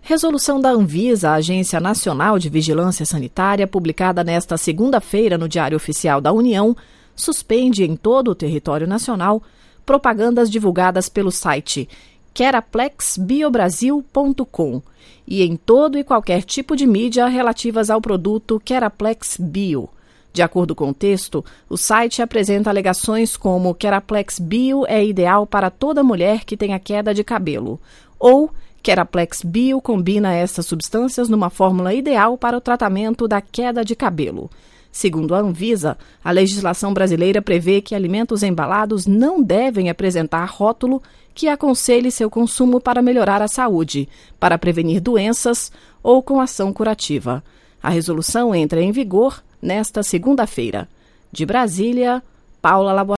Resolução da Anvisa, a Agência Nacional de Vigilância Sanitária, publicada nesta segunda-feira no Diário Oficial da União, suspende em todo o território nacional propagandas divulgadas pelo site queraplexbiobrasil.com e em todo e qualquer tipo de mídia relativas ao produto Queraplex Bio. De acordo com o texto, o site apresenta alegações como Queraplex Bio é ideal para toda mulher que tenha queda de cabelo, ou Queraplex Bio combina essas substâncias numa fórmula ideal para o tratamento da queda de cabelo. Segundo a Anvisa, a legislação brasileira prevê que alimentos embalados não devem apresentar rótulo que aconselhe seu consumo para melhorar a saúde, para prevenir doenças ou com ação curativa. A resolução entra em vigor nesta segunda-feira. De Brasília, Paula Laboratório.